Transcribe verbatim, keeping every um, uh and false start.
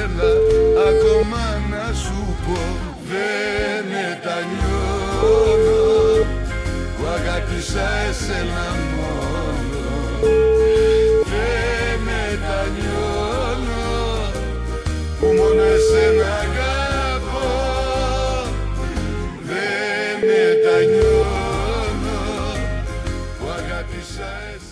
έλα ακόμα να σου πω. Δεν μετανιώνω που αγάπησα εσένα μόνο. Δεν μετανιώνω που μόνο εσένα αγαπώ. Δεν μετανιώνω που αγάπησα εσένα.